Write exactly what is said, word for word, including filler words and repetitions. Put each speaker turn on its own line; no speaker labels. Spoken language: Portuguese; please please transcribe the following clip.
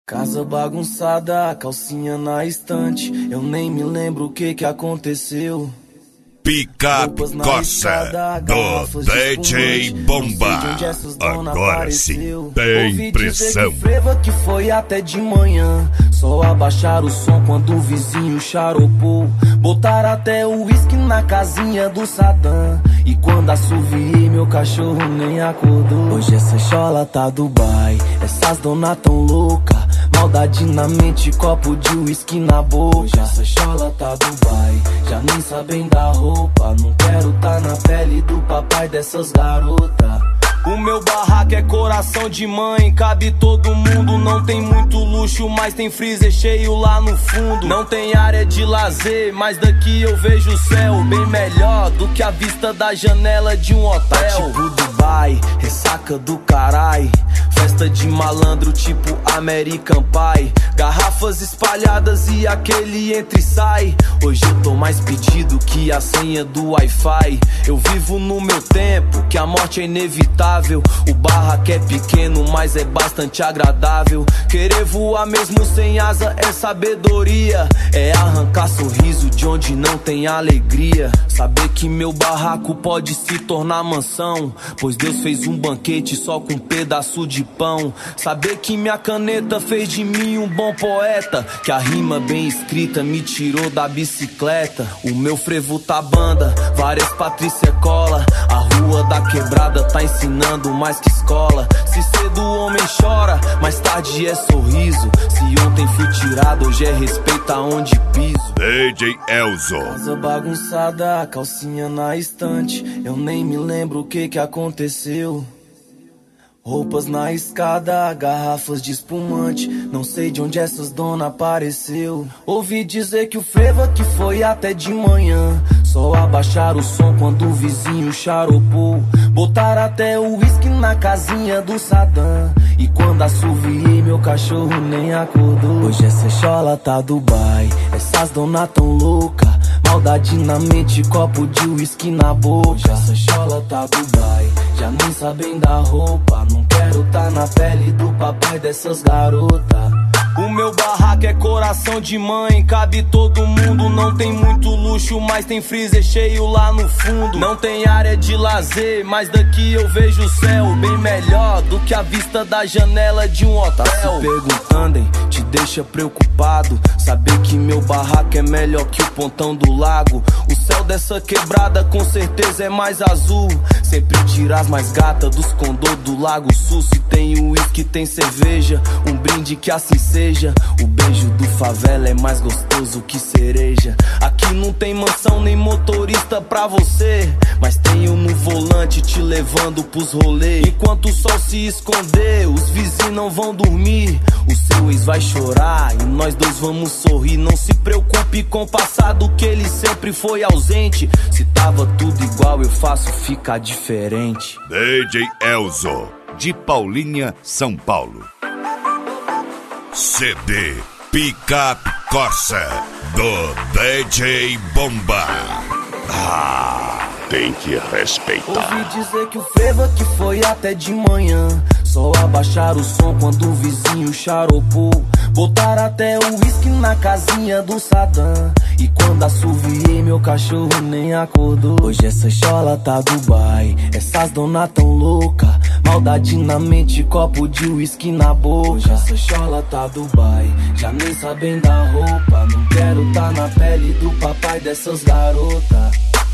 Casa bagunçada, calcinha na estante. Eu nem me lembro o que que aconteceu.
Picape Corsa do D J Bomba. Agora sim tem pressão.
Que freva que foi até de manhã. Só abaixar o som quando o vizinho charopou. Botar até o uísque na casinha do Saddam. E quando assoviei, meu cachorro nem acordou. Hoje essa chola tá Dubai. Essas dona tão louca. Maldade na mente, copo de uísque na boca. Hoje essa chola tá Dubai. Já nem sabem da roupa. Não quero tá na pele do papai dessas garotas. O meu barraco é coração de mãe, cabe todo mundo. Não tem muito luxo, mas tem freezer cheio lá no fundo. Não tem área de lazer, mas daqui eu vejo o céu bem melhor do que a vista da janela de um hotel. Tá tipo Dubai, ressaca do carai. Festa de malandro tipo American Pie. Garrafas espalhadas e aquele entra e sai. Hoje eu tô mais pedido que a senha do Wi-Fi. Eu vivo no meu tempo, que a morte é inevitável. O barraco é pequeno, mas é bastante agradável. Querer voar mesmo sem asa é sabedoria. É arrancar sorriso de onde não tem alegria. Saber que meu barraco pode se tornar mansão, pois Deus fez um banquete só com um pedaço de pão. Saber que minha caneta fez de mim um bom poeta, que a rima bem escrita me tirou da bicicleta. O meu frevo tá banda, várias Patrícia cola. A rua da quebrada tá ensinando mais que escola. Se cedo o homem chora, mais tarde é sorriso. Se ontem fui tirado, hoje é respeito aonde piso.
D J Elzo.
Casa bagunçada, calcinha na estante. Eu nem me lembro o que que aconteceu. Roupas na escada, garrafas de espumante. Não sei de onde essas dona apareceu. Ouvi dizer que o frevo aqui foi até de manhã. Só abaixar o som quando o vizinho charopou. Botar até o uísque na casinha do Saddam. E quando assoviei, meu cachorro nem acordou. Hoje essa chola tá Dubai. Essas dona tão louca. Maldade na mente, copo de uísque na boca. Hoje essa chola tá Dubai. Já nem sabem da roupa. Não quero tá na pele do papai dessas garotas. O meu barraco é coração de mãe, cabe todo mundo. Não tem muito luxo, mas tem freezer cheio lá no fundo. Não tem área de lazer, mas daqui eu vejo o céu bem melhor do que a vista da janela de um hotel. Tá se perguntando, hein? Te deixa preocupado saber que meu barraco é melhor que o pontão do lago. O céu dessa quebrada com certeza é mais azul. Sempre tira as mais gatas dos condô do Lago Sul. Se tem uísque, tem cerveja, um brinde que assim seja. O beijo do favela é mais gostoso que cereja. Aqui não tem mansão nem motorista pra você, mas tenho no volante te levando pros rolês. Enquanto o sol se esconder, os vizinhos não vão dormir. O seu ex vai chorar e nós dois vamos sorrir. Não se preocupe com o passado, que ele sempre foi ausente. Se tava tudo igual, eu faço ficar diferente.
D J Elzo, de Paulínia, São Paulo. C D Picape Corsa do D J Bomba.
Ah, tem que respeitar.
Ouvi dizer que o frevo aqui foi até de manhã. Só abaixar o som quando o vizinho charopou. Botar até o uísque na casinha do Saddam. E quando assoviei, meu cachorro nem acordou. Hoje essa chola tá Dubai. Essas dona tão louca. Maldade na mente, copo de uísque na boca. Hoje essa chola tá Dubai. Já nem sabem da roupa. Não quero tá na pele do papai dessas garotas.